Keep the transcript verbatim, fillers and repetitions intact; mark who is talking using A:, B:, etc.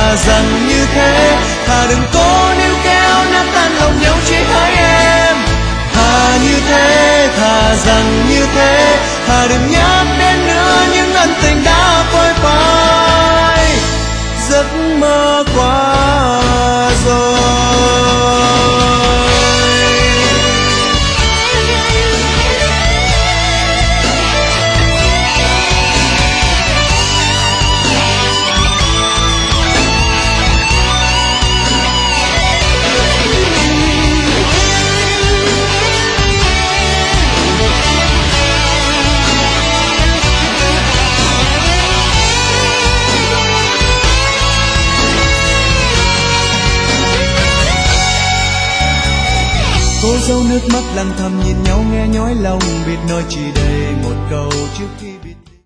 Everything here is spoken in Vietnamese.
A: thà rằng như thế, thà đừng cố níu kéo nát tan lòng nhau chỉ hai em. Thà như thế, thà rằng như thế, thà đừng nhắc đến nữa những ân tình đã phôi phai, giấc mơ qua rồi. Cô dâu nước mắt lặng thầm nhìn nhau nghe nhói lòng, biết nói chỉ để một câu trước khi biệt ly.